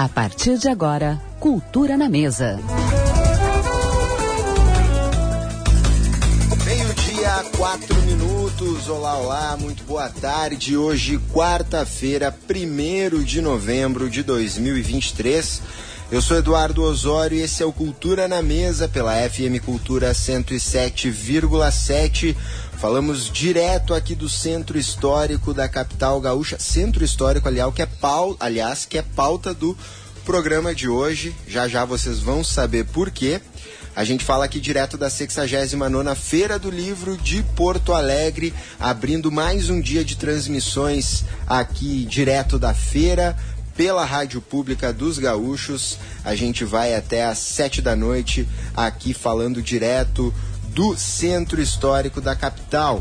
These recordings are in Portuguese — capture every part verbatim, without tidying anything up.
A partir de agora, Cultura na Mesa. Meio-dia, quatro minutos. Olá, olá, muito boa tarde. Hoje, quarta-feira, primeiro de novembro de dois mil e vinte e três. Eu sou Eduardo Osório e esse é o Cultura na Mesa pela F M Cultura cento e sete vírgula sete. Falamos direto aqui do Centro Histórico da capital gaúcha. Centro Histórico, aliás, que é pauta, aliás, que é pauta do programa de hoje. Já já vocês vão saber por quê. A gente fala aqui direto da sexagésima nona Feira do Livro de Porto Alegre, abrindo mais um dia de transmissões aqui direto da feira, pela Rádio Pública dos Gaúchos. A gente vai até às sete da noite aqui falando direto do Centro Histórico da capital.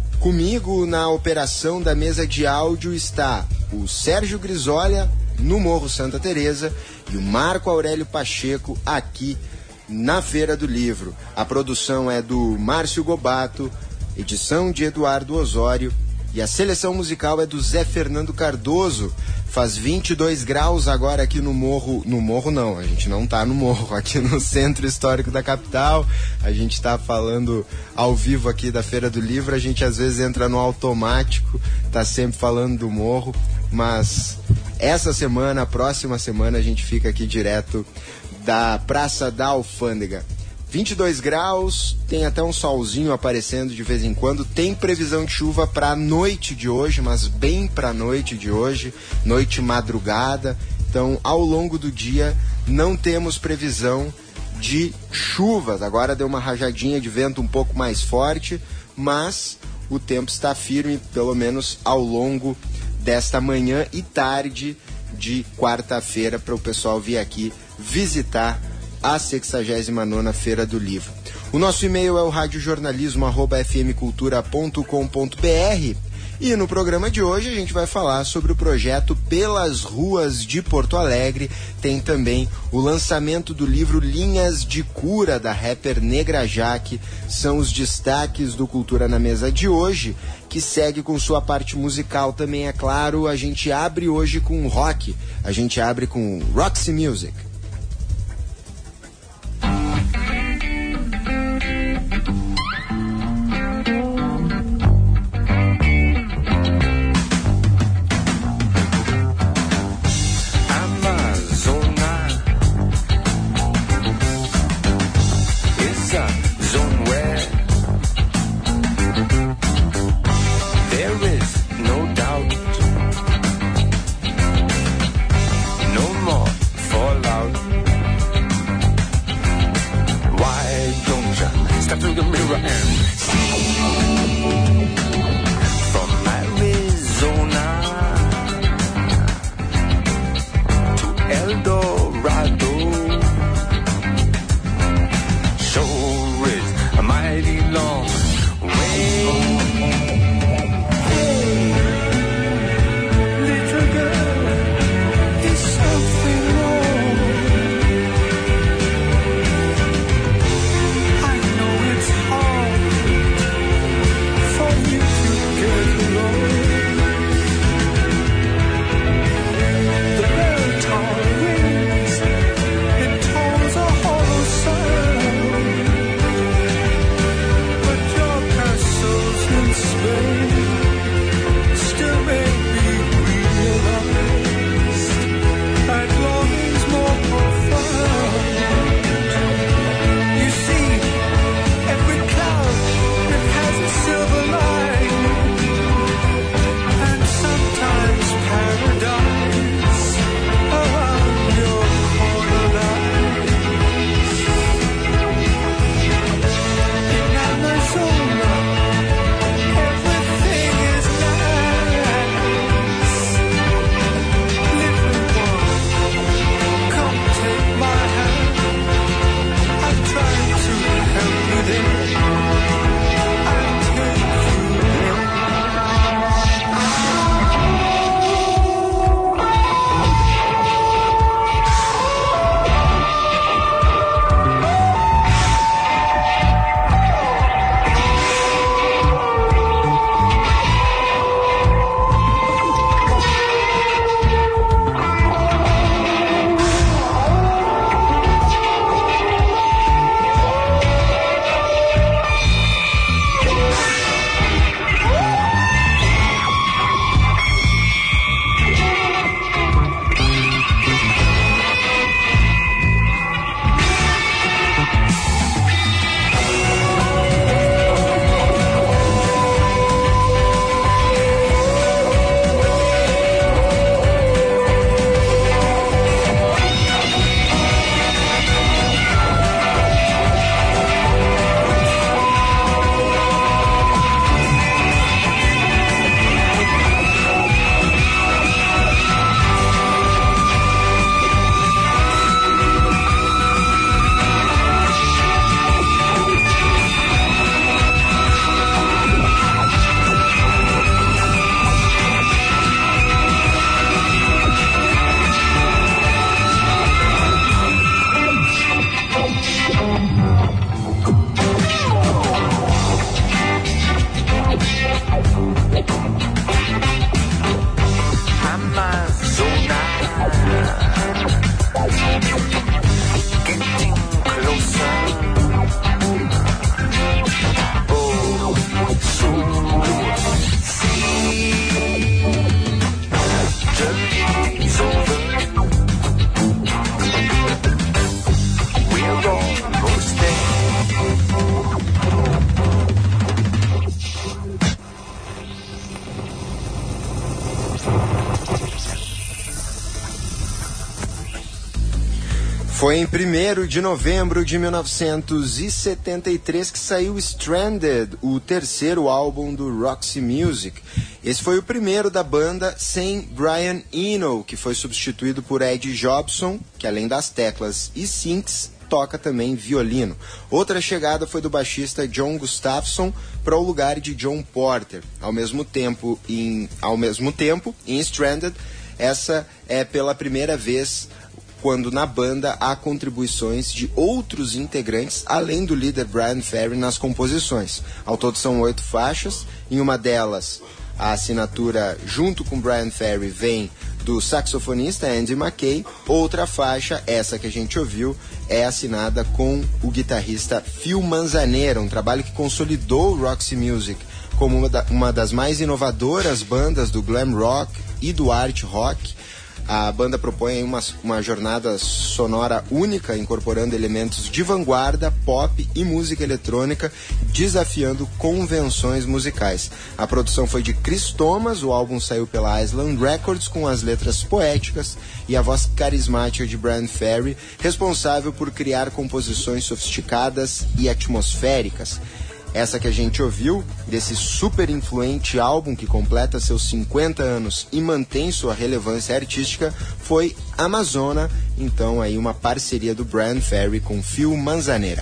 Comigo na operação da mesa de áudio está o Sérgio Grisolha, no Morro Santa Teresa, e o Marco Aurélio Pacheco, aqui na Feira do Livro. A produção é do Márcio Gobato, edição de Eduardo Osório, e a seleção musical é do Zé Fernando Cardoso. Faz vinte e dois graus agora aqui no Morro. No Morro não, a gente não tá no Morro, aqui no Centro Histórico da capital. A gente tá falando ao vivo aqui da Feira do Livro. A gente às vezes entra no automático, tá sempre falando do Morro. Mas essa semana, a próxima semana, a gente fica aqui direto da Praça da Alfândega. vinte e dois graus, tem até um solzinho aparecendo de vez em quando. Tem previsão de chuva para a noite de hoje, mas bem para a noite de hoje, noite madrugada. Então, ao longo do dia, não temos previsão de chuvas. Agora deu uma rajadinha de vento um pouco mais forte, mas o tempo está firme, pelo menos ao longo desta manhã e tarde de quarta-feira, para o pessoal vir aqui visitar a sexagésima nona Feira do Livro. O nosso e-mail é o radiojornalismo arroba f m cultura ponto com ponto b r e no programa de hoje a gente vai falar sobre o projeto Pelas Ruas de Porto Alegre. Tem também o lançamento do livro Linhas de Cura, da rapper Negra Jaque. São os destaques do Cultura na Mesa de hoje, que segue com sua parte musical também, é claro. A gente abre hoje com rock, a gente abre com Roxy Music. Fallout. Foi em primeiro de novembro de mil novecentos e setenta e três que saiu Stranded, o terceiro álbum do Roxy Music. Esse foi o primeiro da banda sem Brian Eno, que foi substituído por Ed Jobson, que além das teclas e synths, toca também violino. Outra chegada foi do baixista John Gustafson para o lugar de John Porter. Ao mesmo tempo, em, ao mesmo tempo, em Stranded, essa é pela primeira vez quando na banda há contribuições de outros integrantes, além do líder Bryan Ferry nas composições. Ao todo são oito faixas, em uma delas a assinatura junto com Bryan Ferry vem do saxofonista Andy Mackay. Outra faixa, essa que a gente ouviu, é assinada com o guitarrista Phil Manzanera, um trabalho que consolidou o Roxy Music como uma, da, uma das mais inovadoras bandas do glam rock e do art rock. A banda propõe uma, uma jornada sonora única, incorporando elementos de vanguarda, pop e música eletrônica, desafiando convenções musicais. A produção foi de Chris Thomas, o álbum saiu pela Island Records com as letras poéticas e a voz carismática de Bryan Ferry, responsável por criar composições sofisticadas e atmosféricas. Essa que a gente ouviu, desse super influente álbum que completa seus cinquenta anos e mantém sua relevância artística, foi Amazona, então aí uma parceria do Bryan Ferry com Phil Manzanera.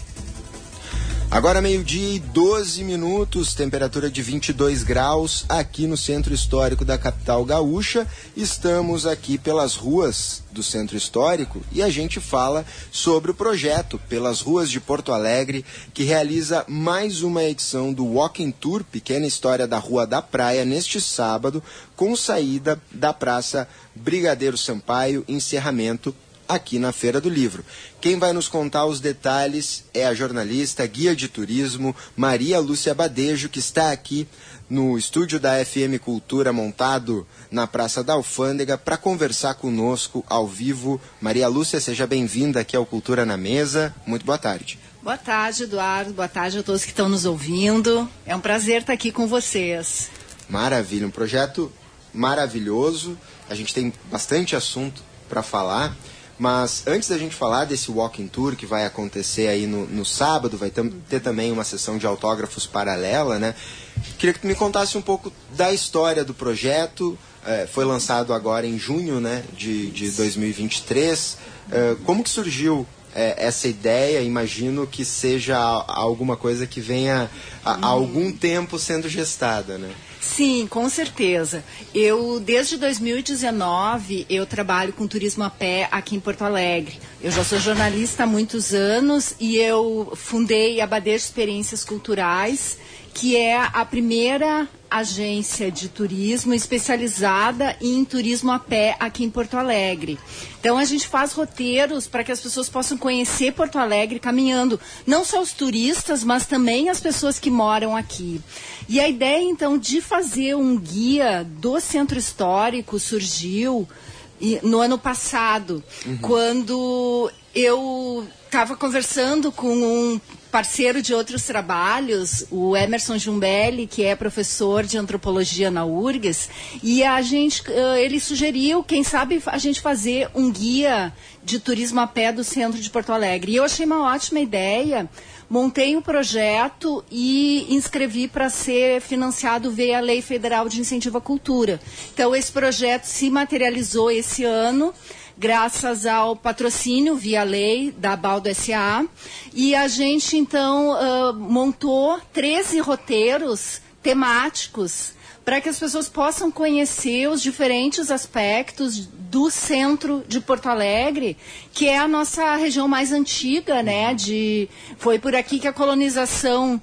Agora meio-dia e doze minutos, temperatura de vinte e dois graus aqui no Centro Histórico da capital gaúcha. Estamos aqui pelas ruas do Centro Histórico e a gente fala sobre o projeto Pelas Ruas de Porto Alegre, que realiza mais uma edição do Walking Tour Pequena História da Rua da Praia neste sábado, com saída da Praça Brigadeiro Sampaio, encerramento aqui na Feira do Livro. Quem vai nos contar os detalhes é a jornalista, guia de turismo, Maria Lúcia Badejo, que está aqui no estúdio da F M Cultura, montado na Praça da Alfândega, para conversar conosco ao vivo. Maria Lúcia, seja bem-vinda aqui ao Cultura na Mesa. Muito boa tarde. Boa tarde, Eduardo. Boa tarde a todos que estão nos ouvindo. É um prazer estar aqui com vocês. Maravilha, um projeto maravilhoso. A gente tem bastante assunto para falar. Mas antes da gente falar desse Walking Tour que vai acontecer aí no, no sábado, vai tam, ter também uma sessão de autógrafos paralela, né? Queria que tu me contasse um pouco da história do projeto. É, foi lançado agora em junho, né, de, de dois mil e vinte e três. É, como que surgiu é, essa ideia? Imagino que seja alguma coisa que venha há, há algum tempo sendo gestada, né? Sim, com certeza. Eu, desde dois mil e dezenove, eu trabalho com turismo a pé aqui em Porto Alegre. Eu já sou jornalista há muitos anos e eu fundei a Badejo Experiências Culturais, que é a primeira agência de turismo especializada em turismo a pé aqui em Porto Alegre. Então a gente faz roteiros para que as pessoas possam conhecer Porto Alegre caminhando, não só os turistas, mas também as pessoas que moram aqui. E a ideia então de fazer um guia do Centro Histórico surgiu no ano passado, uhum. quando eu estava conversando com um parceiro de outros trabalhos, o Emerson Jumbelli, que é professor de antropologia na U R G S, e a gente, ele sugeriu, quem sabe, a gente fazer um guia de turismo a pé do centro de Porto Alegre. E eu achei uma ótima ideia, montei um projeto e inscrevi para ser financiado via a Lei Federal de Incentivo à Cultura. Então, esse projeto se materializou esse ano, graças ao patrocínio via lei da Baldo S A, e a gente então uh, montou treze roteiros temáticos para que as pessoas possam conhecer os diferentes aspectos do centro de Porto Alegre, que é a nossa região mais antiga, né? De, foi por aqui que a colonização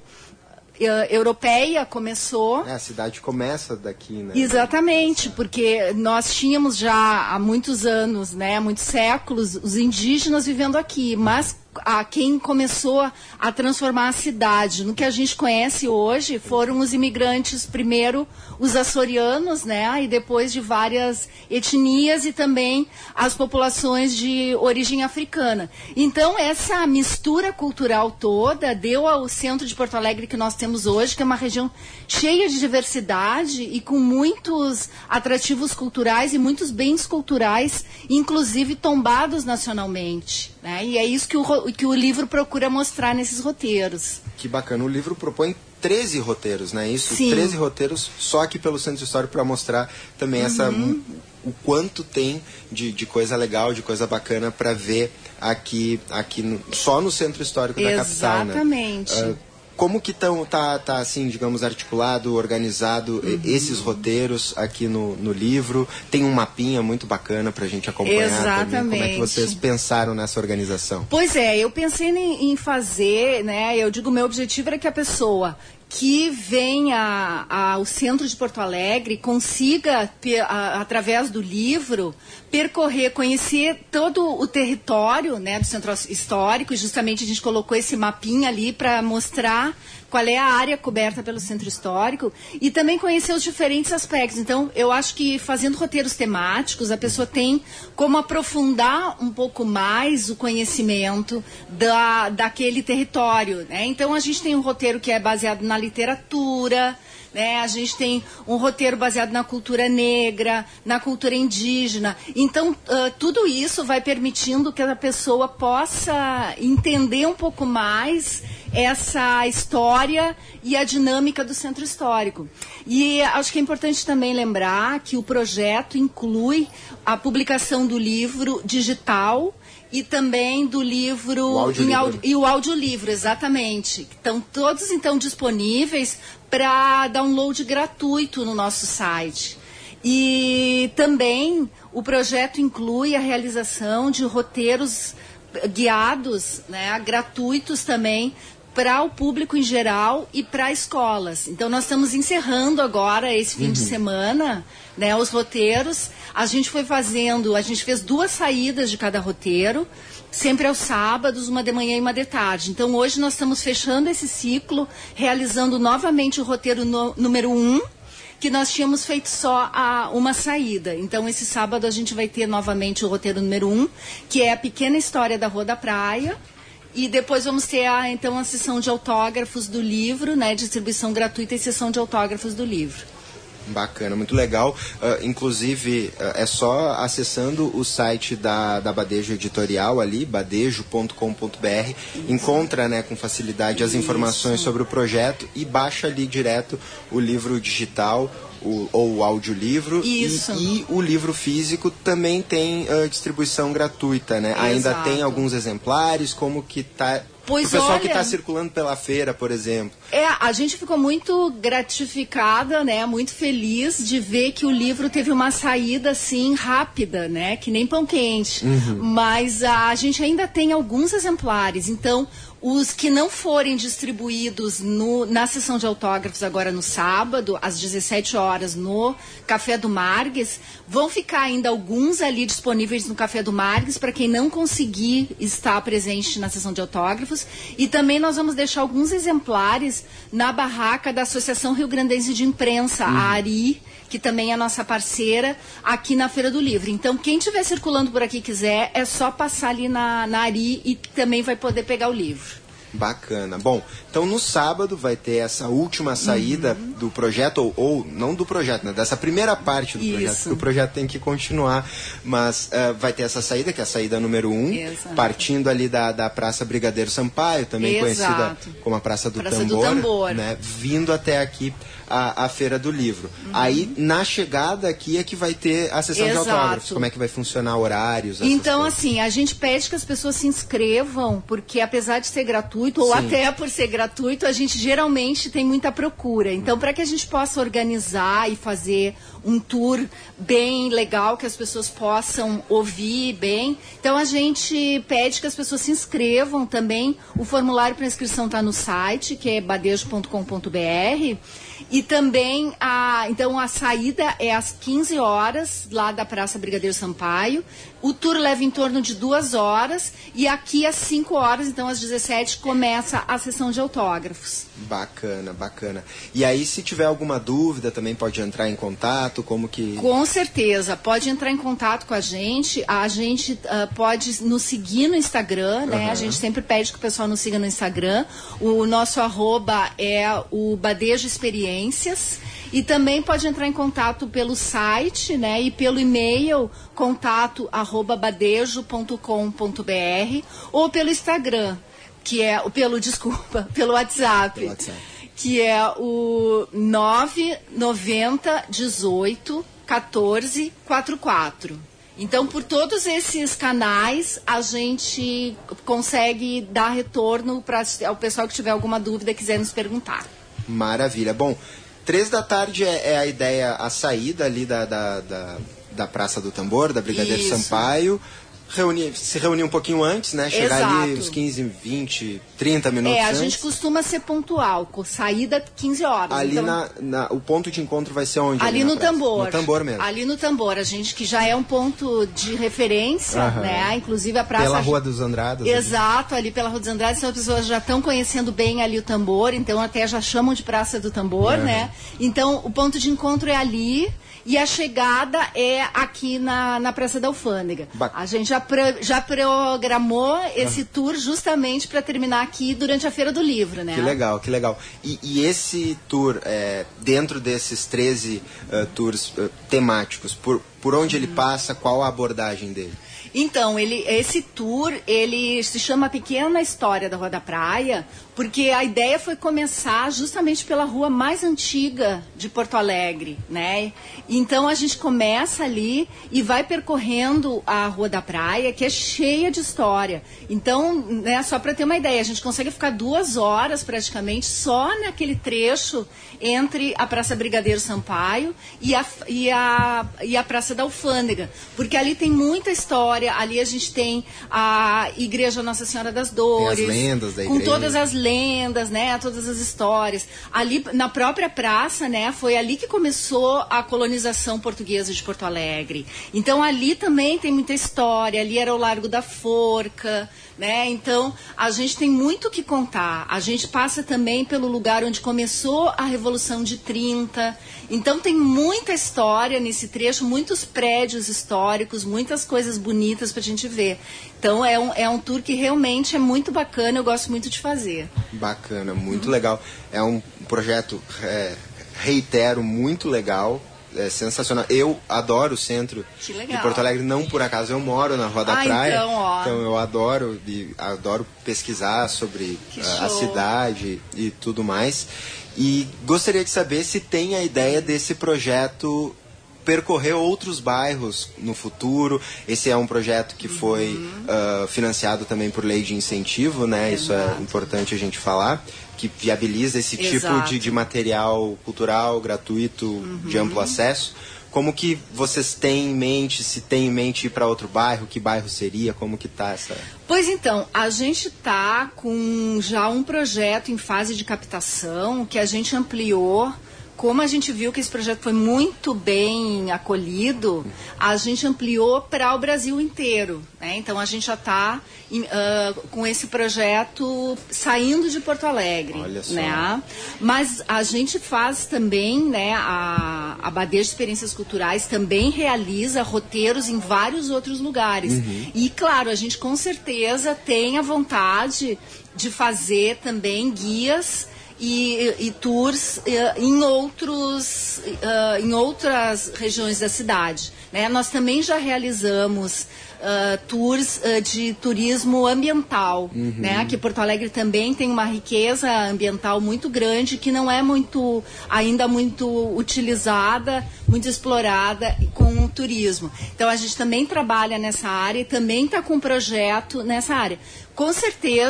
europeia começou. É, a cidade começa daqui, né? Exatamente, porque nós tínhamos já há muitos anos, né, muitos séculos, os indígenas vivendo aqui, mas a quem começou a transformar a cidade. No que a gente conhece hoje foram os imigrantes, primeiro os açorianos, né, e depois de várias etnias e também as populações de origem africana. Então, essa mistura cultural toda deu ao centro de Porto Alegre que nós temos hoje, que é uma região cheia de diversidade e com muitos atrativos culturais e muitos bens culturais, inclusive tombados nacionalmente, né? E é isso que o, que o livro procura mostrar nesses roteiros. Que bacana. O livro propõe treze roteiros, né? Isso, Sim. treze roteiros só aqui pelo Centro Histórico para mostrar também uhum. essa o quanto tem de, de coisa legal, de coisa bacana para ver aqui, aqui no, só no Centro Histórico da capital, né? Exatamente. Uh, Como que tão, tá, tá, assim, digamos, articulado, organizado uhum. esses roteiros aqui no, no livro? Tem um mapinha muito bacana pra gente acompanhar. Exatamente. Também. Como é que vocês pensaram nessa organização? Pois é, eu pensei em, em fazer, né, eu digo, meu objetivo era que a pessoa que venha ao centro de Porto Alegre consiga, a, através do livro, percorrer, conhecer todo o território, né, do centro histórico. E justamente a gente colocou esse mapinha ali para mostrar qual é a área coberta pelo centro histórico e também conhecer os diferentes aspectos. Então, eu acho que fazendo roteiros temáticos, a pessoa tem como aprofundar um pouco mais o conhecimento da, daquele território, né? Então, a gente tem um roteiro que é baseado na literatura, né? A gente tem um roteiro baseado na cultura negra, na cultura indígena. Então, uh, tudo isso vai permitindo que a pessoa possa entender um pouco mais essa história e a dinâmica do centro histórico. E acho que é importante também lembrar que o projeto inclui a publicação do livro digital e também do livro o audiolivro. Em áudio, e o audiolivro, exatamente. Estão todos então disponíveis para download gratuito no nosso site. E também o projeto inclui a realização de roteiros guiados, né, gratuitos também, para o público em geral e para escolas. Então, nós estamos encerrando agora, esse fim uhum. de semana, né, os roteiros. A gente foi fazendo, a gente fez duas saídas de cada roteiro, sempre aos sábados, uma de manhã e uma de tarde. Então, hoje nós estamos fechando esse ciclo, realizando novamente o roteiro no, número um, que nós tínhamos feito só a, uma saída. Então, esse sábado a gente vai ter novamente o roteiro número um, que é a pequena história da Rua da Praia. E depois vamos ter a, então a sessão de autógrafos do livro, né, distribuição gratuita e sessão de autógrafos do livro. Bacana, muito legal. Uh, inclusive, uh, é só acessando o site da, da Badejo Editorial ali, badejo ponto com ponto b r, encontra, né, com facilidade as informações Isso. sobre o projeto e baixa ali direto o livro digital, O, ou o audiolivro e, e o livro físico também tem uh, distribuição gratuita, né? Exato. Ainda tem alguns exemplares, como que tá... Pois o pessoal olha, que está circulando pela feira, por exemplo. É, a gente ficou muito gratificada, né? Muito feliz de ver que o livro teve uma saída assim rápida, né? Que nem pão quente. Uhum. Mas a, a gente ainda tem alguns exemplares, então os que não forem distribuídos no, na sessão de autógrafos agora no sábado, às dezessete horas, no Café do Margues, vão ficar ainda alguns ali disponíveis no Café do Margues para quem não conseguir estar presente na sessão de autógrafos. E também nós vamos deixar alguns exemplares na barraca da Associação Rio Grandense de Imprensa, uhum. a ARI, que também é nossa parceira, aqui na Feira do Livro. Então, quem estiver circulando por aqui e quiser, é só passar ali na, na Ari e também vai poder pegar o livro. Bacana. Bom, então no sábado vai ter essa última saída uhum. do projeto, ou, ou não do projeto, né? Dessa primeira parte do Isso. projeto, porque o projeto tem que continuar, mas uh, vai ter essa saída, que é a saída número um, Exato. partindo ali da, da Praça Brigadeiro Sampaio, também Exato. conhecida como a Praça do Praça Tambor, do Tambor. né? Vindo até aqui a, a Feira do Livro. Uhum. Aí, na chegada aqui é que vai ter a sessão Exato. de autógrafos. Como é que vai funcionar horários? Então, coisas. assim, a gente pede que as pessoas se inscrevam, porque apesar de ser gratuito, gratuito, ou Sim. até por ser gratuito, a gente geralmente tem muita procura. Então, para que a gente possa organizar e fazer um tour bem legal, que as pessoas possam ouvir bem, então a gente pede que as pessoas se inscrevam também. O formulário para inscrição está no site, que é badejo ponto com ponto b r. E também, a, então, a saída é às quinze horas, lá da Praça Brigadeiro Sampaio. O tour leva em torno de duas horas. E aqui, às cinco horas, então, às dezessete, começa a sessão de autógrafos. Bacana, bacana. E aí, se tiver alguma dúvida, também pode entrar em contato, como que... Com certeza, pode entrar em contato com a gente. A gente uh, pode nos seguir no Instagram, né? Uhum. A gente sempre pede que o pessoal nos siga no Instagram. O nosso arroba é o Badejo Experiências. E também pode entrar em contato pelo site, né? E pelo e-mail, contato arroba badejo ponto com ponto b r, ou pelo Instagram, que é, pelo, desculpa, pelo WhatsApp, pelo WhatsApp. Que é o nove noventa dezoito quatorze quarenta e quatro. Então, por todos esses canais, a gente consegue dar retorno para o pessoal que tiver alguma dúvida e quiser nos perguntar. Maravilha. Bom, três da tarde é, é a ideia, a saída ali da, da, da, da Praça do Tambor, da Brigadeiro Isso. Sampaio. Reunir, se reunir um pouquinho antes, né? Chegar Exato. ali uns quinze, vinte, trinta minutos É, a antes. gente costuma ser pontual, com saída quinze horas. Ali então, na, na, o ponto de encontro vai ser onde? Ali, ali na no praça? Tambor. No Tambor mesmo. Ali no Tambor, a gente que já é um ponto de referência, Aham. né? Inclusive a praça... Pela Rua dos Andradas. Exato, ali, ali pela Rua dos Andradas, então as pessoas já estão conhecendo bem ali o Tambor, então até já chamam de Praça do Tambor, Aham. né? Então o ponto de encontro é ali. E a chegada é aqui na, na Praça da Alfândega. Ba- A gente já, pro, já programou esse tour justamente para terminar aqui durante a Feira do Livro, né? Que legal, que legal. E, e esse tour, é, dentro desses treze uh, tours uh, temáticos, por, por onde ele passa, qual a abordagem dele? Então, ele, esse tour, ele se chama Pequena História da Rua da Praia, porque a ideia foi começar justamente pela rua mais antiga de Porto Alegre, né? Então, a gente começa ali e vai percorrendo a Rua da Praia, que é cheia de história. Então, né, só para ter uma ideia, a gente consegue ficar duas horas praticamente só naquele trecho entre a Praça Brigadeiro Sampaio e a, e a, e a Praça da Alfândega, porque ali tem muita história. Ali a gente tem a Igreja Nossa Senhora das Dores, tem as lendas da com igreja. todas as lendas, né, todas as histórias. Ali na própria praça, né, foi ali que começou a colonização portuguesa de Porto Alegre. Então ali também tem muita história. Ali era o Largo da Forca, né? Então a gente tem muito o que contar. A gente passa também pelo lugar onde começou a Revolução de trinta. Então tem muita história nesse trecho, muitos prédios históricos, muitas coisas bonitas pra gente ver. Então é um, é um tour que realmente é muito bacana, eu gosto muito de fazer. Bacana, muito uhum. legal. É um projeto, é, reitero, muito legal. É sensacional. Eu adoro o centro de Porto Alegre, não por acaso eu moro na Rua da ah, Praia. Então, ó. Então eu adoro, e adoro pesquisar sobre a, a cidade e tudo mais. E gostaria de saber se tem a ideia desse projeto percorrer outros bairros no futuro. Esse é um projeto que foi uhum. uh, financiado também por lei de incentivo, né? Isso é importante a gente falar, que viabiliza esse Exato. tipo de, de material cultural gratuito, uhum. de amplo acesso. Como que vocês têm em mente, se tem em mente ir para outro bairro, que bairro seria, como que tá essa... Pois então, a gente tá com já um projeto em fase de captação, que a gente ampliou. Como a gente viu que esse projeto foi muito bem acolhido, a gente ampliou para o Brasil inteiro, né? Então a gente já está uh, com esse projeto saindo de Porto Alegre. Olha só. Né? Mas a gente faz também, né, a, a Badejo Experiências Culturais também realiza roteiros em vários outros lugares. Uhum. E claro, a gente com certeza tem a vontade de fazer também guias E, e tours uh, em, outros, uh, em outras regiões da cidade. Né? Nós também já realizamos uh, tours uh, de turismo ambiental. Uhum. Né? Aqui em Porto Alegre também tem uma riqueza ambiental muito grande que não é muito, ainda muito utilizada, muito explorada com o turismo. Então a gente também trabalha nessa área e também está com um projeto nessa área. Com certeza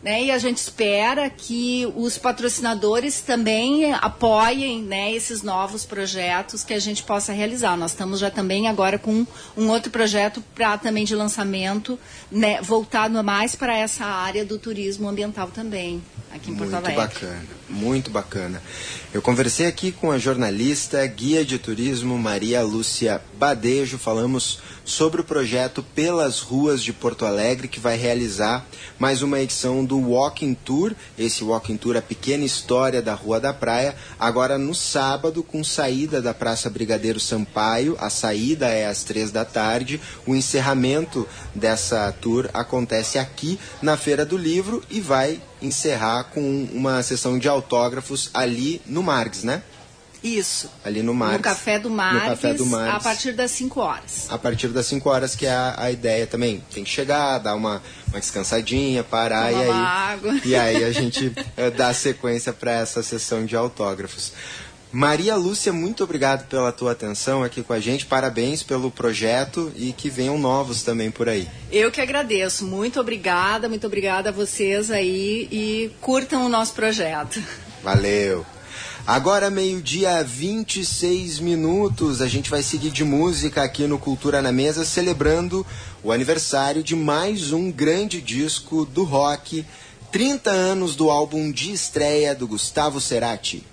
né? E a gente espera que os patrocinadores também apoiem, né, esses novos projetos que a gente possa realizar. Nós estamos já também agora com um outro projeto para também de lançamento, né, voltado mais para essa área do turismo ambiental também, aqui em Porto Alegre. Muito bacana, muito bacana. Eu conversei aqui com a jornalista, guia de turismo Maria Lúcia Badejo. Falamos sobre o projeto Pelas Ruas de Porto Alegre, que vai realizar mais uma edição do Walking Tour, esse Walking Tour, a pequena história da Rua da Praia, agora no sábado, com saída da Praça Brigadeiro Sampaio. A saída é às três da tarde, o encerramento dessa tour acontece aqui na Feira do Livro e vai encerrar com uma sessão de autógrafos ali no Margs, né? Isso. Ali no Margs. No Café do Margs, no Café do Margs, a partir das cinco horas. A partir das cinco horas, que é a, a ideia também. Tem que chegar, dar uma, uma descansadinha, parar. Tomar e aí, água. E aí a gente uh, dá sequência para essa sessão de autógrafos. Maria Lúcia, muito obrigado pela tua atenção aqui com a gente, parabéns pelo projeto e que venham novos também por aí. Eu que agradeço, muito obrigada, muito obrigada a vocês aí e curtam o nosso projeto. Valeu! Agora, meio-dia, vinte e seis minutos, a gente vai seguir de música aqui no Cultura na Mesa, celebrando o aniversário de mais um grande disco do rock, trinta anos do álbum de estreia do Gustavo Cerati.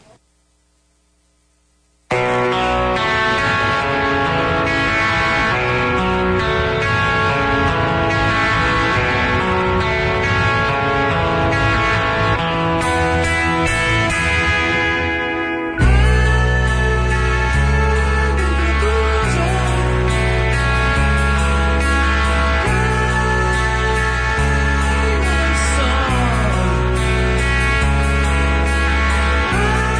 Song.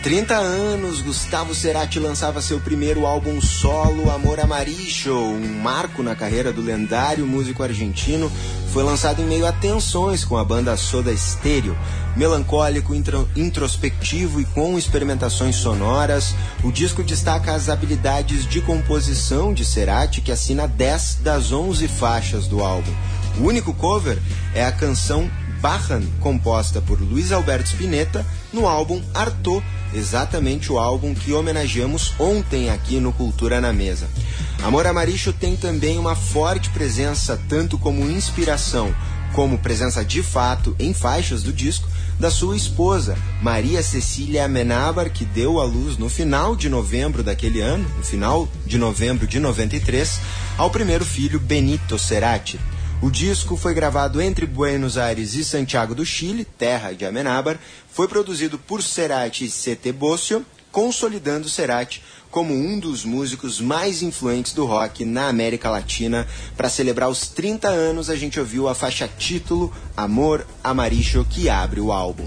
trinta anos, Gustavo Cerati lançava seu primeiro álbum solo, Amor Amarillo, um marco na carreira do lendário músico argentino. Foi lançado em meio a tensões com a banda Soda Stereo. Melancólico, intro, introspectivo e com experimentações sonoras, o disco destaca as habilidades de composição de Cerati, que assina dez das onze faixas do álbum. O único cover é a canção Bajan, composta por Luiz Alberto Spinetta, no álbum Artaud, exatamente o álbum que homenageamos ontem aqui no Cultura na Mesa. Amor Amarillo tem também uma forte presença, tanto como inspiração, como presença de fato em faixas do disco, da sua esposa, Maria Cecília Amenábar, que deu à luz no final de novembro daquele ano, no final de novembro de noventa e três, ao primeiro filho, Benito Cerati. O disco foi gravado entre Buenos Aires e Santiago do Chile, terra de Amenábar, foi produzido por Cerati e Sete Bosio, consolidando Cerati como um dos músicos mais influentes do rock na América Latina. Para celebrar os trinta anos, a gente ouviu a faixa título Amor Amarillo, que abre o álbum.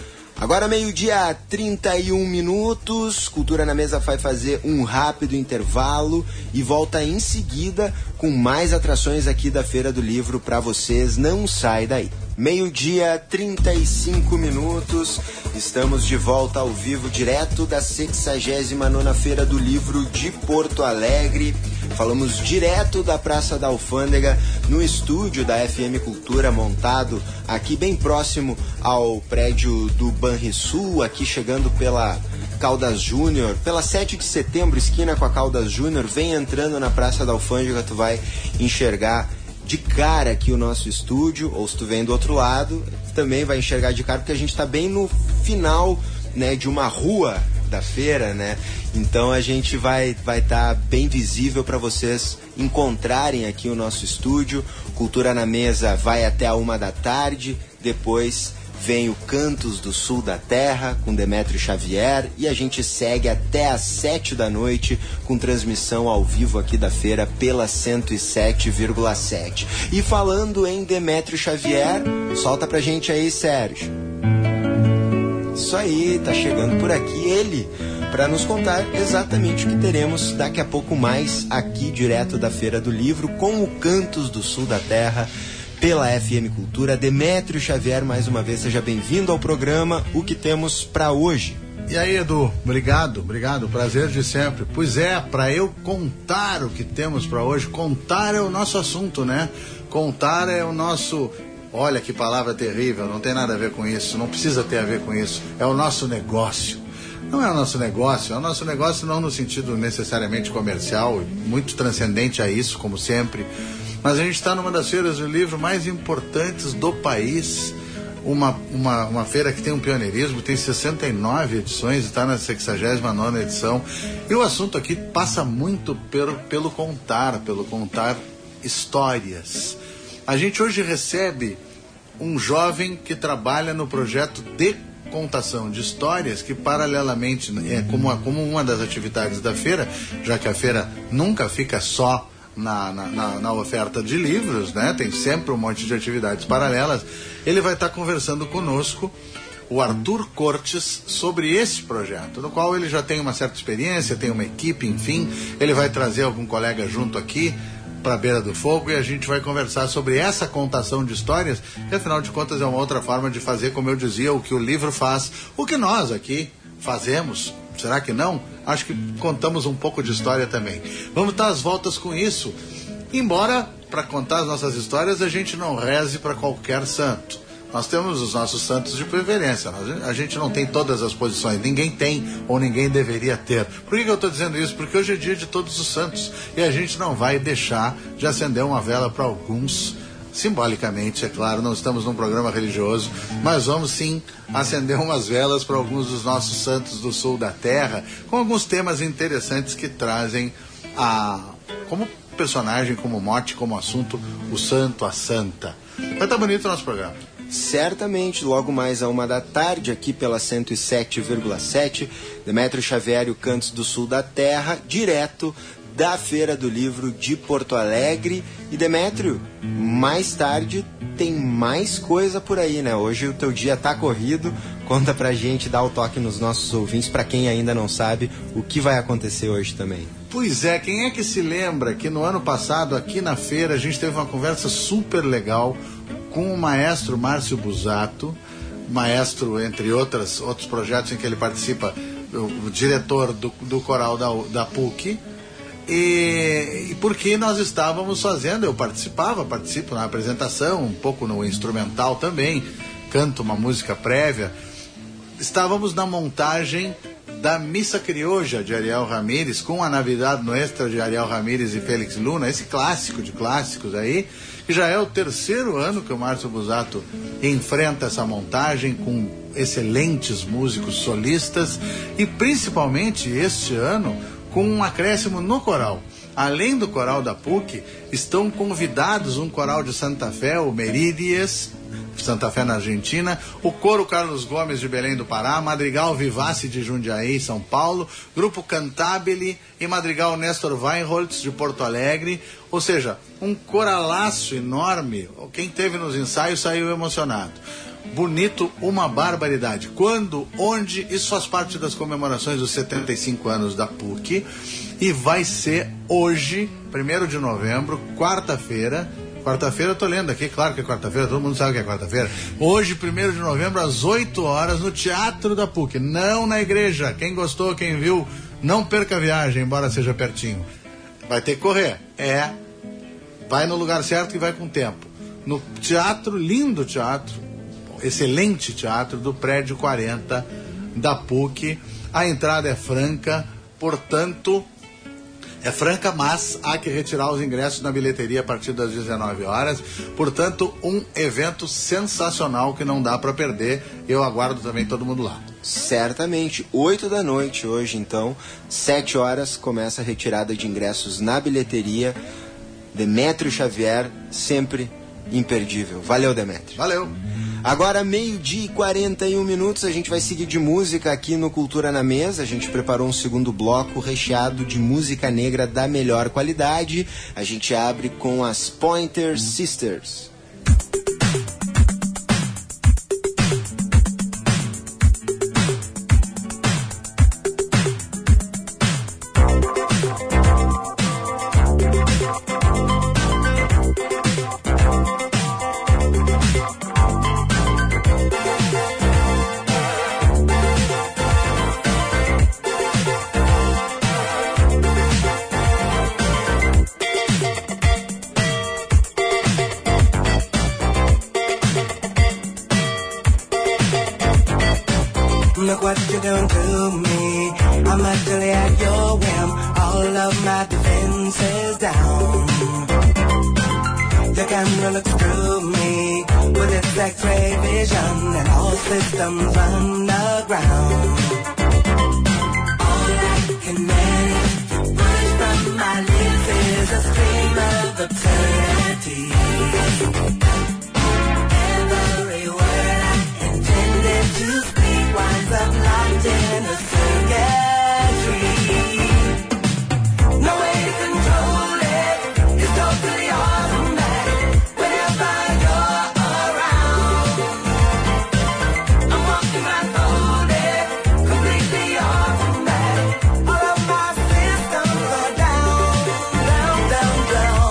Agora meio-dia, trinta e um minutos, Cultura na Mesa vai fazer um rápido intervalo e volta em seguida com mais atrações aqui da Feira do Livro para vocês. Não sai daí. Meio-dia, trinta e cinco minutos, estamos de volta ao vivo, direto da sexagésima nona Feira do Livro de Porto Alegre. Falamos direto da Praça da Alfândega, no estúdio da F M Cultura, montado aqui bem próximo ao prédio do Banrisul, aqui chegando pela Caldas Júnior, pela sete de setembro, esquina com a Caldas Júnior. Vem entrando na Praça da Alfândega, tu vai enxergar de cara aqui o nosso estúdio, ou se tu vem do outro lado, também vai enxergar de cara, porque a gente está bem no final, né, de uma rua da feira, né? Então a gente vai vai estar tá bem visível para vocês encontrarem aqui o nosso estúdio. Cultura na Mesa vai até a uma da tarde, depois vem o Cantos do Sul da Terra com Demétrio Xavier e a gente segue até às sete da noite com transmissão ao vivo aqui da feira pela cento e sete vírgula sete. E falando em Demétrio Xavier, solta pra gente aí, Sérgio. Isso aí, tá chegando por aqui ele para nos contar exatamente o que teremos daqui a pouco mais aqui direto da Feira do Livro com o Cantos do Sul da Terra pela F M Cultura. Demétrio Xavier, mais uma vez, seja bem-vindo ao programa. O que temos para hoje? E aí, Edu, obrigado, obrigado, prazer de sempre. Pois é, para eu contar o que temos para hoje, contar é o nosso assunto, né? Contar é o nosso... Olha que palavra terrível, não tem nada a ver com isso, não precisa ter a ver com isso. É o nosso negócio. Não é o nosso negócio, é o nosso negócio não no sentido necessariamente comercial, muito transcendente a isso, como sempre. Mas a gente está numa das feiras do livro mais importantes do país. Uma, uma, uma feira que tem um pioneirismo, tem sessenta e nove edições, está na sexagésima nona edição. E o assunto aqui passa muito pelo, pelo contar, pelo contar histórias. A gente hoje recebe um jovem que trabalha no projeto de contação de histórias, que paralelamente é como, como uma das atividades da feira, já que a feira nunca fica só na, na, na, na oferta de livros, né? Tem sempre um monte de atividades paralelas. Ele vai estar conversando conosco, o Arthur Cortes, sobre esse projeto, no qual ele já tem uma certa experiência, tem uma equipe, enfim. Ele vai trazer algum colega junto aqui para a beira do fogo e a gente vai conversar sobre essa contação de histórias, que afinal de contas é uma outra forma de fazer, como eu dizia, o que o livro faz, o que nós aqui fazemos. Será que não? Acho que contamos um pouco de história também. Vamos dar as voltas com isso, embora para contar as nossas histórias a gente não reze para qualquer santo. Nós temos os nossos santos de preferência. A gente não tem todas as posições. Ninguém tem ou ninguém deveria ter. Por que, que eu estou dizendo isso? Porque hoje é dia de todos os santos. E a gente não vai deixar de acender uma vela para alguns. Simbolicamente, é claro, não estamos num programa religioso, mas vamos sim acender umas velas para alguns dos nossos santos do sul da terra, com alguns temas interessantes que trazem a, como personagem, como mote, como assunto, o santo, a santa. Vai estar bonito o nosso programa. Certamente, logo mais a uma da tarde, aqui pela cento e sete vírgula sete, Demétrio Xavier e o Cantos do Sul da Terra, direto da Feira do Livro de Porto Alegre. E Demétrio, mais tarde tem mais coisa por aí, né? Hoje o teu dia tá corrido, conta pra gente, dá o toque nos nossos ouvintes, pra quem ainda não sabe, o que vai acontecer hoje também. Pois é, quem é que se lembra que no ano passado, aqui na feira, a gente teve uma conversa super legal com o maestro Márcio Busato, maestro, entre outras, outros projetos em que ele participa, o, o diretor do, do coral da, da P U C, e, e porque nós estávamos fazendo, eu participava, participo na apresentação, um pouco no instrumental também, canto uma música prévia, estávamos na montagem da Missa Criolla de Ariel Ramírez, com a Navidad Nuestra de Ariel Ramírez e Félix Luna, esse clássico de clássicos aí, que já é o terceiro ano que o Márcio Busato enfrenta essa montagem com excelentes músicos solistas e principalmente este ano com um acréscimo no coral. Além do coral da P U C, estão convidados um coral de Santa Fé, o Meridias, Santa Fé na Argentina, o Coro Carlos Gomes de Belém do Pará, Madrigal Vivace de Jundiaí, São Paulo, Grupo Cantabile e Madrigal Nestor Weinholtz de Porto Alegre, ou seja, um coralaço enorme. Quem teve nos ensaios saiu emocionado. Bonito, uma barbaridade. Quando, onde, isso faz parte das comemorações dos setenta e cinco anos da P U C e vai ser hoje, primeiro de novembro, quarta-feira. Quarta-feira eu tô lendo aqui, claro que é quarta-feira, todo mundo sabe que é quarta-feira. Hoje, primeiro de novembro, às oito horas, no Teatro da P U C, não na igreja. Quem gostou, quem viu, não perca a viagem, embora seja pertinho. Vai ter que correr. É, vai no lugar certo e vai com tempo. No teatro, lindo teatro, excelente teatro do prédio quarenta da P U C. A entrada é franca, portanto... É franca, mas há que retirar os ingressos na bilheteria a partir das dezenove horas. Portanto, um evento sensacional que não dá para perder. Eu aguardo também todo mundo lá. Certamente, oito da noite hoje, então, sete horas, começa a retirada de ingressos na bilheteria. Demétrio Xavier, sempre imperdível. Valeu, Demétrio. Valeu. Agora, meio-dia e quarenta e um minutos, a gente vai seguir de música aqui no Cultura na Mesa. A gente preparou um segundo bloco recheado de música negra da melhor qualidade. A gente abre com as Pointer Sisters. Look what you're doing to me. I'm utterly at your whim. All of my defenses down. Your camera looks through me with its X-ray vision, and all systems run aground. All I can manage to push from my lips is a stream of absurdity. Every word I intended to speak winds up locked in a circuitry. No way to control it, it's totally automatic. Whenever you're around, I'm walking blindfolded, completely automatic. All of my systems are down, down, down, down.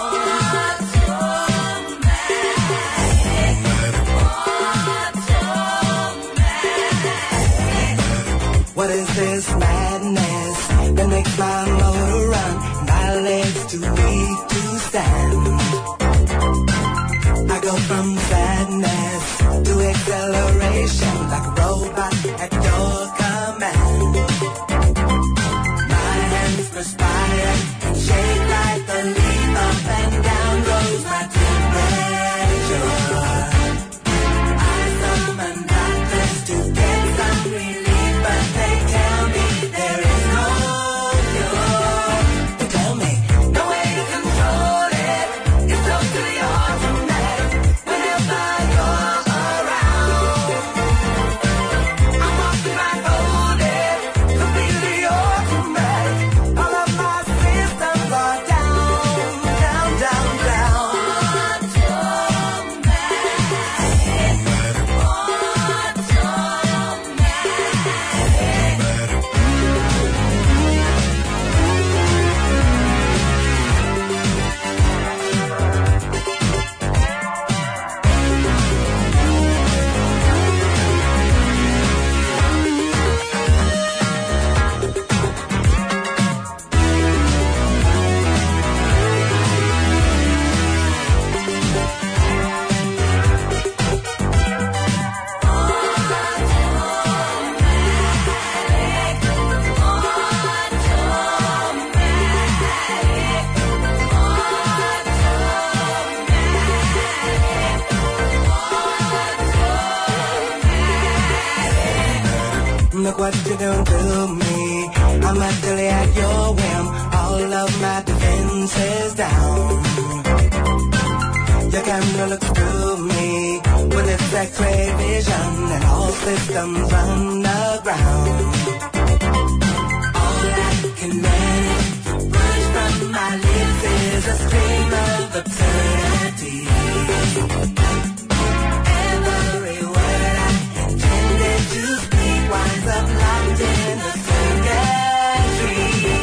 What is this madness that makes my motor run? My legs too weak to stand. I go from sadness to acceleration like a robot at your command. My hands perspire and shake like the leaf. Up and down goes my temperature. I summon doctors to get some relief, but they tell me there is no cure. They tell me no way to control it. It's totally automatic. Whenever what you done to me. I'm utterly at your whim, all of my defenses down. Your camera looks through me with its X-ray vision, and all systems underground. All I can manage to push from my lips is a stream of absurdity. Every word I intended to speak winds up locked in the circuitry.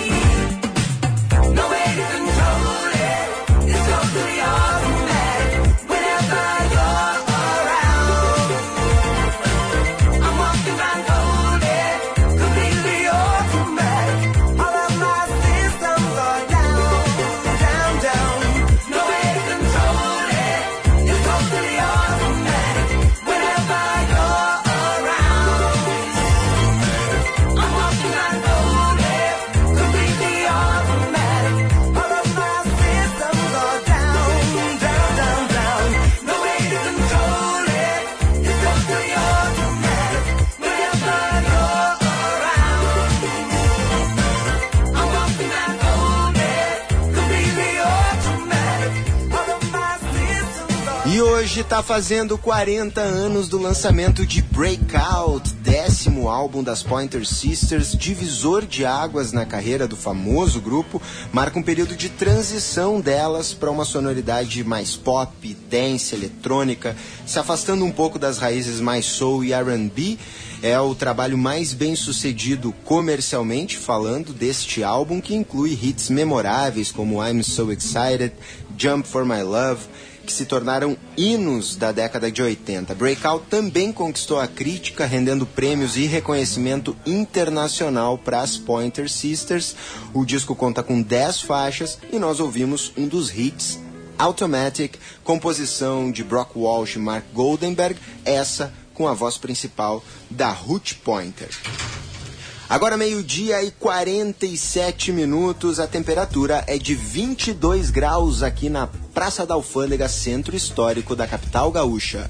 No way to control it, it's totally automatic. Whenever you're around, I'm walking blindfolded, completely automatic. All of my systems are down, down, down. No way to control it, it's totally automatic. Whenever you're around, I'm walking blindfolded, completely automatic. All of my systems are down, down, down, down. No way to control it, it's totally automatic. Whenever you're around, I'm walking blindfolded, completely automatic. All of my systems are E hoje tá fazendo quarenta anos do lançamento de Breakout, décimo álbum das Pointer Sisters, divisor de águas na carreira do famoso grupo, marca um período de transição delas para uma sonoridade mais pop, dance, eletrônica, se afastando um pouco das raízes mais soul e R and B. É o trabalho mais bem sucedido comercialmente falando deste álbum, que inclui hits memoráveis como I'm So Excited, Jump For My Love, que se tornaram hinos da década de oitenta. Breakout também conquistou a crítica, rendendo prêmios e reconhecimento internacional para as Pointer Sisters. O disco conta com dez faixas e nós ouvimos um dos hits, Automatic, composição de Brock Walsh e Mark Goldenberg, essa com a voz principal da Ruth Pointer. Agora meio-dia e quarenta e sete minutos, a temperatura é de vinte e dois graus aqui na Praça da Alfândega, centro histórico da capital gaúcha.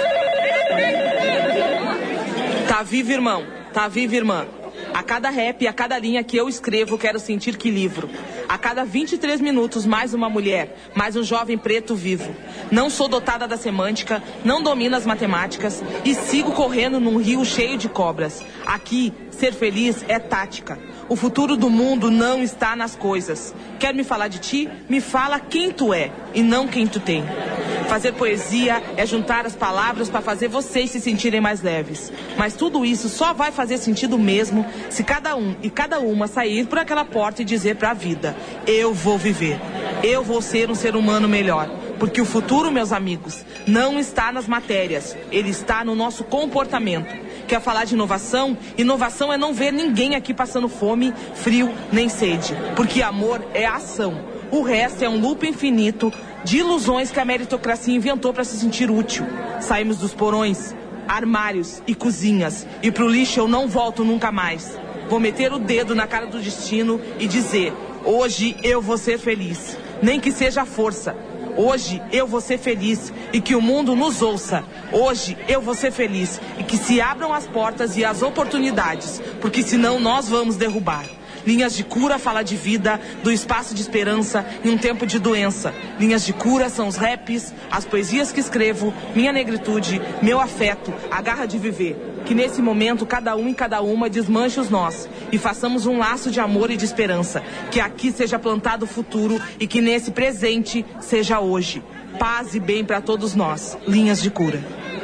Tá vivo, irmão. Tá vivo, irmã. A cada rap, a cada linha que eu escrevo, quero sentir que livro. A cada vinte e três minutos, mais uma mulher, mais um jovem preto vivo. Não sou dotada da semântica, não domino as matemáticas e sigo correndo num rio cheio de cobras. Aqui, ser feliz é tática. O futuro do mundo não está nas coisas. Quer me falar de ti? Me fala quem tu é e não quem tu tem. Fazer poesia é juntar as palavras para fazer vocês se sentirem mais leves. Mas tudo isso só vai fazer sentido mesmo se cada um e cada uma sair por aquela porta e dizer para a vida: eu vou viver, eu vou ser um ser humano melhor. Porque o futuro, meus amigos, não está nas matérias, ele está no nosso comportamento. Quer falar de inovação? Inovação é não ver ninguém aqui passando fome, frio, nem sede. Porque amor é ação. O resto é um loop infinito de ilusões que a meritocracia inventou para se sentir útil. Saímos dos porões, armários e cozinhas. E pro lixo eu não volto nunca mais. Vou meter o dedo na cara do destino e dizer: hoje eu vou ser feliz. Nem que seja força. Hoje eu vou ser feliz e que o mundo nos ouça. Hoje eu vou ser feliz e que se abram as portas e as oportunidades, porque senão nós vamos derrubar. Linhas de Cura fala de vida, do espaço de esperança em um tempo de doença. Linhas de Cura são os raps, as poesias que escrevo, minha negritude, meu afeto, a garra de viver. Que nesse momento cada um e cada uma desmanche os nós e façamos um laço de amor e de esperança. Que aqui seja plantado o futuro e que nesse presente seja hoje. Paz e bem para todos nós. Linhas de Cura.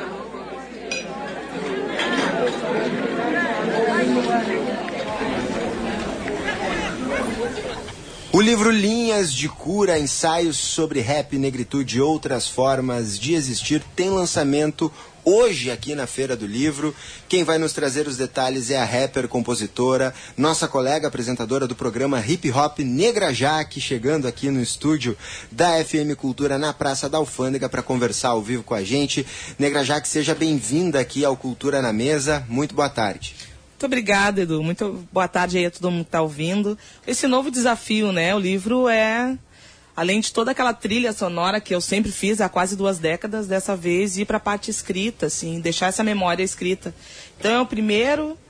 O livro Linhas de Cura, ensaios sobre rap, negritude e outras formas de existir, tem lançamento hoje aqui na Feira do Livro. Quem vai nos trazer os detalhes é a rapper, compositora, nossa colega apresentadora do programa Hip Hop, Negra Jaque, chegando aqui no estúdio da F M Cultura na Praça da Alfândega para conversar ao vivo com a gente. Negra Jaque, seja bem-vinda aqui ao Cultura na Mesa. Muito boa tarde. Muito obrigada, Edu. Muito boa tarde aí a todo mundo que está ouvindo. Esse novo desafio, né? O livro é, além de toda aquela trilha sonora que eu sempre fiz há quase duas décadas, dessa vez ir para a parte escrita, assim, deixar essa memória escrita. Então é o primeiro,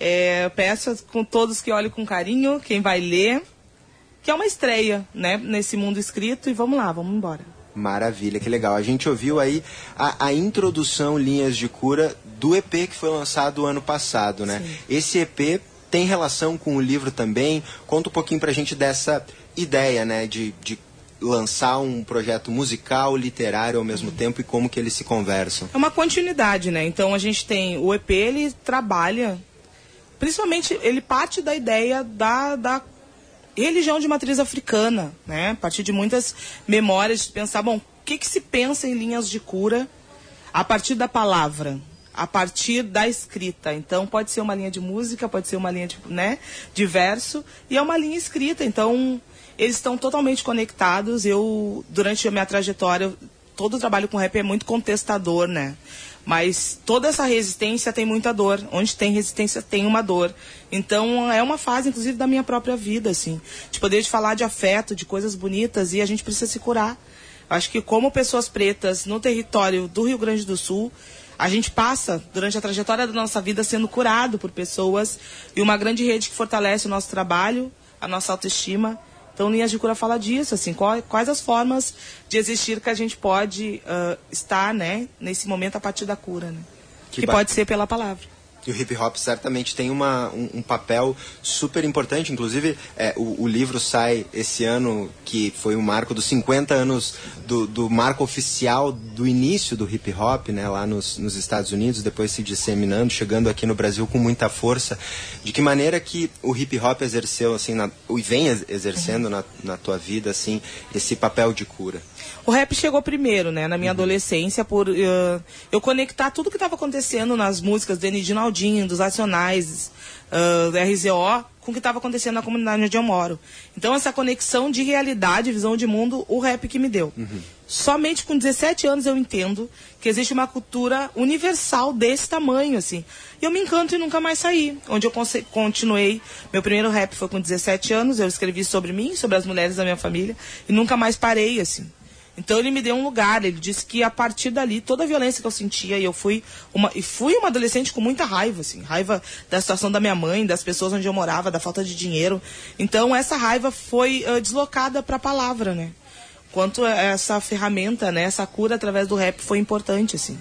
É, peço com todos que olhem com carinho, quem vai ler, que é uma estreia, né, nesse mundo escrito, e vamos lá, vamos embora. Maravilha, que legal. A gente ouviu aí a, a introdução Linhas de Cura do E P que foi lançado ano passado, né? Sim. Esse E P tem relação com o livro também? Conta um pouquinho pra gente dessa ideia, né, de, de lançar um projeto musical, literário ao mesmo uhum. tempo e como que eles se conversam. É uma continuidade, né? Então a gente tem o E P, ele trabalha, principalmente, ele parte da ideia da, da religião de matriz africana, né? A partir de muitas memórias, de pensar, bom, o que que se pensa em linhas de cura a partir da palavra, a partir da escrita. Então pode ser uma linha de música, pode ser uma linha de, né, de verso, e é uma linha escrita. Então eles estão totalmente conectados. Eu, durante a minha trajetória, todo o trabalho com rap é muito contestador, né? Mas toda essa resistência tem muita dor. Onde tem resistência, tem uma dor. Então, é uma fase, inclusive, da minha própria vida, assim. De poder falar de afeto, de coisas bonitas, e a gente precisa se curar. Acho que como pessoas pretas no território do Rio Grande do Sul, a gente passa, durante a trajetória da nossa vida, sendo curado por pessoas e uma grande rede que fortalece o nosso trabalho, a nossa autoestima. Então, Linhas de Cura fala disso, assim, quais as formas de existir que a gente pode uh, estar, né, nesse momento a partir da cura, né? Que, que pode ser pela palavra. E o hip hop certamente tem uma, um, um papel super importante. Inclusive, é, o, o livro sai esse ano, que foi o marco dos cinquenta anos do, do marco oficial do início do hip hop, né, lá nos, nos Estados Unidos, depois se disseminando, chegando aqui no Brasil com muita força. De que maneira que o hip hop exerceu, assim, na, e vem exercendo uhum. na, na tua vida, assim, esse papel de cura? O rap chegou primeiro, né, na minha uhum. adolescência, por uh, eu conectar tudo que estava acontecendo nas músicas do Enidinho Aldinho, dos Racionais, uh, do R Z O, com o que estava acontecendo na comunidade onde eu moro. Então, essa conexão de realidade, visão de mundo, o rap que me deu. Uhum. Somente com dezessete anos eu entendo que existe uma cultura universal desse tamanho, assim. E eu me encanto e nunca mais saí. Onde eu continuei, meu primeiro rap foi com dezessete anos, eu escrevi sobre mim, sobre as mulheres da minha família, e nunca mais parei, assim. Então ele me deu um lugar, ele disse que a partir dali, toda a violência que eu sentia, e eu fui uma, e fui uma adolescente com muita raiva, assim, raiva da situação da minha mãe, das pessoas onde eu morava, da falta de dinheiro. Então essa raiva foi uh, deslocada para a palavra, né? Quanto essa ferramenta, né, essa cura através do rap foi importante, assim.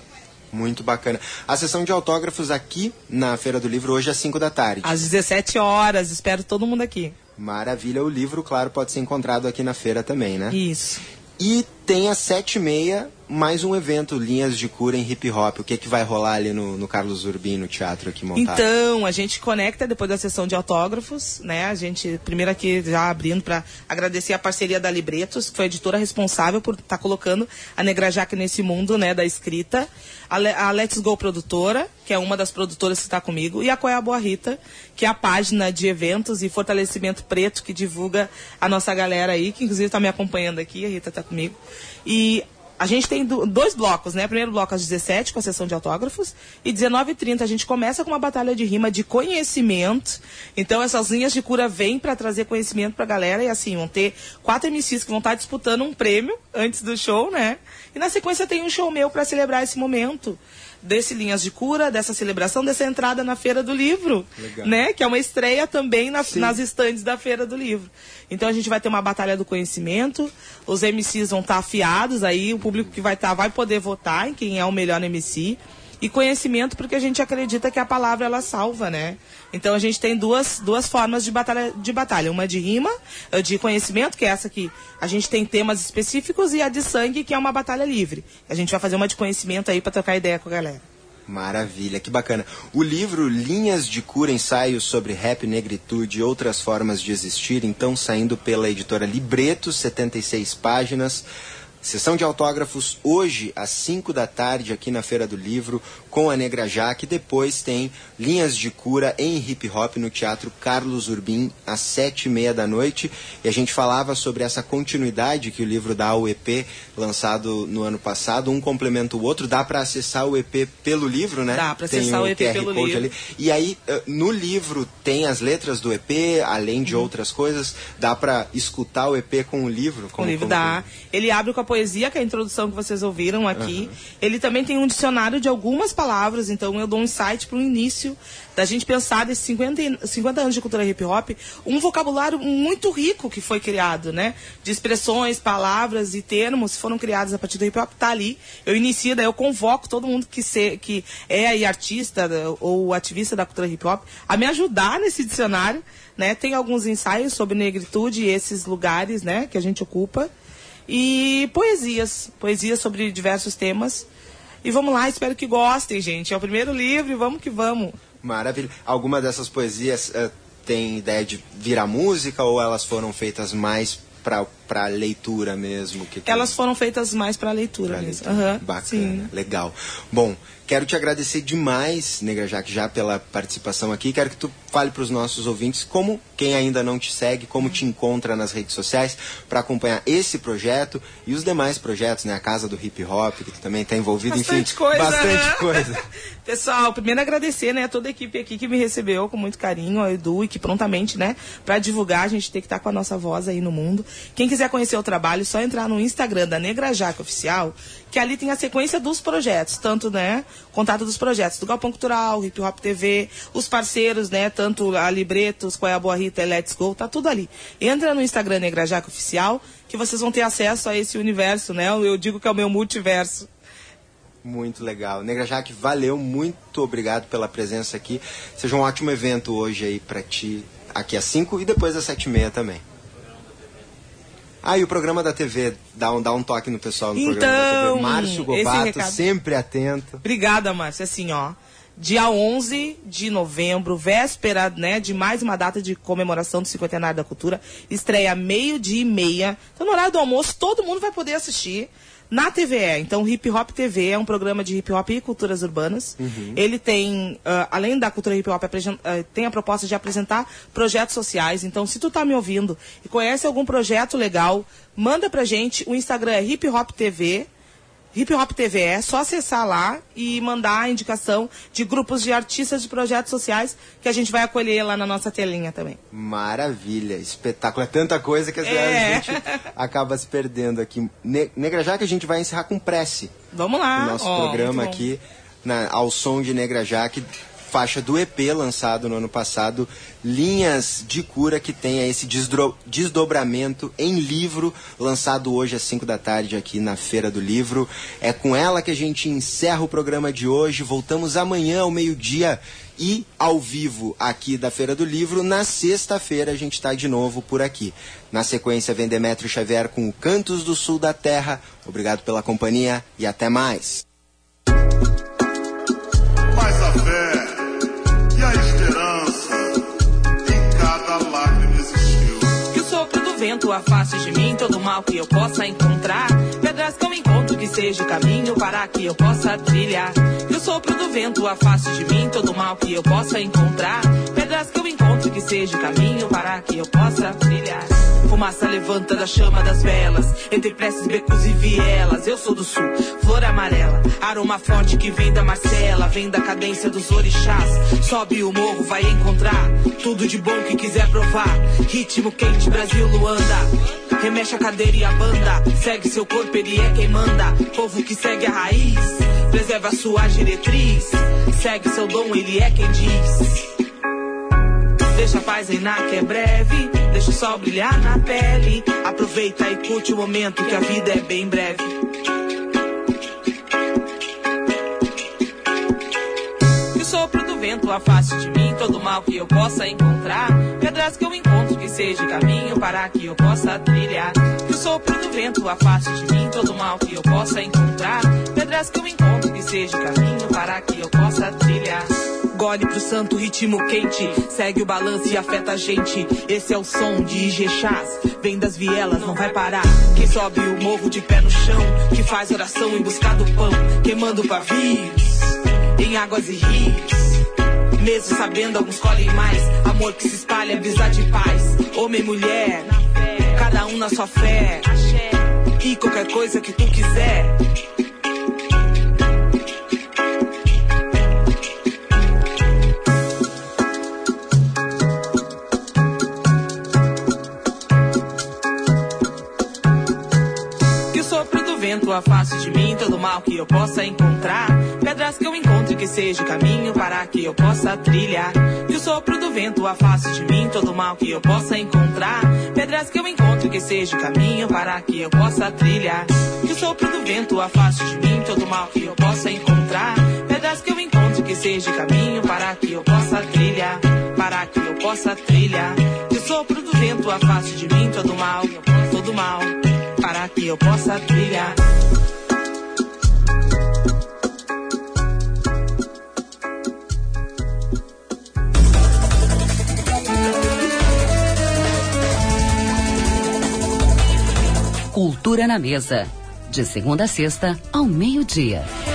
Muito bacana. A sessão de autógrafos aqui na Feira do Livro hoje às cinco da tarde. Às dezessete horas, espero todo mundo aqui. Maravilha, o livro, claro, pode ser encontrado aqui na feira também, né? Isso. E tem às sete e meia mais um evento, Linhas de Cura em Hip Hop. O que, que vai rolar ali no, no Carlos Urbim, no teatro aqui montado? Então, a gente conecta depois da sessão de autógrafos, né? A gente, primeiro aqui já abrindo para agradecer a parceria da Libretos, que foi a editora responsável por estar tá colocando a Negra Jaque nesse mundo, né, da escrita. A, Le, a Let's Go Produtora, que é uma das produtoras que está comigo, e a Qual é a Boa Rita, que é a página de eventos e fortalecimento preto que divulga a nossa galera aí, que inclusive está me acompanhando aqui, a Rita está comigo. E a gente tem dois blocos, né? Primeiro bloco às dezessete, com a sessão de autógrafos, e dezenove e trinta a gente começa com uma batalha de rima de conhecimento. Então essas linhas de cura vêm para trazer conhecimento para a galera, e assim, vão ter quatro M Cs que vão estar disputando um prêmio antes do show, né? E na sequência tem um show meu para celebrar esse momento desse Linhas de Cura, dessa celebração, dessa entrada na Feira do Livro, Legal. Né? Que é uma estreia também na, nas estandes da Feira do Livro. Então a gente vai ter uma batalha do conhecimento, os M Cs vão estar afiados aí, o público que vai estar vai poder votar em quem é o melhor M C. E conhecimento, porque a gente acredita que a palavra ela salva, né? Então a gente tem duas, duas formas de batalha, de batalha. Uma de rima, de conhecimento, que é essa que a gente tem temas específicos, e a de sangue, que é uma batalha livre. A gente vai fazer uma de conhecimento aí para trocar ideia com a galera. Maravilha, que bacana. O livro Linhas de Cura, ensaios sobre rap, negritude e outras formas de existir, então saindo pela editora Libretos, setenta e seis páginas. Sessão de autógrafos hoje às cinco da tarde aqui na Feira do Livro com a Negra Jaque. Depois tem Linhas de Cura em Hip Hop no Teatro Carlos Urbim às sete e meia da noite. E a gente falava sobre essa continuidade que o livro dá ao E P lançado no ano passado. Um complementa o outro. Dá para acessar o E P pelo livro, né? Dá para acessar o E P pelo livro. Ali. E aí no livro tem as letras do E P, além de uhum. outras coisas. Dá para escutar o E P com o livro? Com o livro dá. Ele abre com a poesia, que é a introdução que vocês ouviram aqui. Uhum. Ele também tem um dicionário de algumas palavras, então eu dou um insight para o início da gente pensar desses cinquenta, cinquenta anos de cultura hip hop, um vocabulário muito rico que foi criado, né? De expressões, palavras e termos foram criados a partir do hip hop, tá ali. Eu inicio, daí eu convoco todo mundo que, se, que é aí artista ou ativista da cultura hip hop a me ajudar nesse dicionário, né? Tem alguns ensaios sobre negritude e esses lugares, né, que a gente ocupa. E poesias, poesias sobre diversos temas. E vamos lá, espero que gostem, gente. É o primeiro livro e vamos que vamos. Maravilha. Alguma dessas poesias uh, tem ideia de virar música ou elas foram feitas mais para para leitura mesmo? Que que elas é? Foram feitas mais para leitura pra mesmo. Leitura. Uhum, bacana, sim. Legal. Bom, quero te agradecer demais, Negra Jaque, já pela participação aqui. Quero que tu fale para os nossos ouvintes como, quem ainda não te segue, como te encontra nas redes sociais para acompanhar esse projeto e os demais projetos, né? A Casa do Hip Hop, que tu também está envolvido, bastante enfim, coisa, bastante né? coisa. Pessoal, primeiro agradecer, né, a toda a equipe aqui que me recebeu com muito carinho, ao Edu, e que prontamente, né, para divulgar, a gente tem que estar com a nossa voz aí no mundo. Quem quiser conhecer o trabalho, é só entrar no Instagram da Negra Jaque Oficial, que ali tem a sequência dos projetos, tanto, né, contato dos projetos do Galpão Cultural, Hip Hop T V, os parceiros, né, tanto a Libretos, Qual é a Boa Rita e Let's Go, tá tudo ali. Entra no Instagram Negra Jaque Oficial, que vocês vão ter acesso a esse universo, né, eu digo que é o meu multiverso. Muito legal. Negra Jaque, valeu, muito obrigado pela presença aqui. Seja um ótimo evento hoje aí pra ti, aqui às cinco e depois às sete e meia também. Ah, e o programa da T V, dá um, dá um toque no pessoal no então, programa da T V. Márcio Gobato, recado... sempre atento. Obrigada, Márcio. Assim, ó, dia onze de novembro, véspera, né, de mais uma data de comemoração do cinquentenário da cultura, estreia meio-dia e meia. Então, no horário do almoço, todo mundo vai poder assistir. Na T V E, então Hip Hop T V é um programa de hip hop e culturas urbanas. Uhum. Ele tem, uh, além da cultura hip hop, uh, tem a proposta de apresentar projetos sociais. Então, se tu tá me ouvindo e conhece algum projeto legal, manda pra gente. O Instagram é Hip Hop T V. Hip Hop T V é só acessar lá e mandar a indicação de grupos de artistas de projetos sociais que a gente vai acolher lá na nossa telinha também. Maravilha, espetáculo. É tanta coisa que às vezes é. a gente acaba se perdendo aqui. Ne Negra Jaque, a gente vai encerrar com prece. Vamos lá. O nosso oh, programa aqui, na, ao som de Negra Jaque, faixa do E P lançado no ano passado, Linhas de Cura, que tem esse desdobramento em livro, lançado hoje às cinco da tarde aqui na Feira do Livro. É com ela que a gente encerra o programa de hoje. Voltamos amanhã ao meio-dia e ao vivo aqui da Feira do Livro. Na sexta-feira a gente está de novo por aqui. Na sequência vem Demétrio Xavier com o Cantos do Sul da Terra. Obrigado pela companhia e até mais. Mais a fé e a esperança em cada lágrima existiu. Que o sopro do vento afaste de mim todo mal que eu possa encontrar. Pedras que eu encontro que seja o caminho para que eu possa trilhar. Que o sopro do vento afaste de mim todo mal que eu possa encontrar. Pedras que eu encontro que seja o caminho para que eu possa trilhar. Fumaça levanta da chama das velas, entre preces, becos e vielas. Eu sou do sul, flor amarela, aroma forte que vem da Marcela, vem da cadência dos orixás. Sobe o morro, vai encontrar tudo de bom que quiser provar. Ritmo quente, Brasil, Luanda. Remexe a cadeira e a banda, segue seu corpo, ele é quem manda. Povo que segue a raiz, preserva a sua diretriz. Segue seu dom, ele é quem diz. Deixa a paz reinar que é breve, deixa o sol brilhar na pele. Aproveita e curte o momento que a vida é bem breve. Que o sopro do vento afaste de mim todo mal que eu possa encontrar. Pedras que eu encontro que seja o caminho para que eu possa trilhar. Que o sopro do vento afaste de mim todo mal que eu possa encontrar. Pedras que eu encontro que seja o caminho para que eu possa trilhar. Gole pro santo ritmo quente, segue o balanço e afeta a gente. Esse é o som de Ijexás, vem das vielas, não vai parar. Quem sobe o morro de pé no chão, que faz oração em busca do pão, queimando pavios em águas e rios. Mesmo sabendo, alguns colhem mais. Amor que se espalha, brisa de paz. Homem e mulher, cada um na sua fé. E qualquer coisa que tu quiser. Que o sopro do vento afaste de mim todo mal que eu possa encontrar. Pedras que eu encontre que seja o caminho para que eu possa trilhar. Que o sopro do vento afaste de mim todo mal que eu possa encontrar. Pedras que eu encontre que seja o caminho para que eu possa trilhar. Que o sopro do vento afaste de mim todo mal que eu possa encontrar. Pedras que eu encontre que seja o caminho para que eu possa trilhar. Para que eu possa trilhar. Que o sopro do vento afaste de mim todo mal, todo mal, para que eu possa trilhar. Cultura na Mesa, de segunda a sexta ao meio-dia.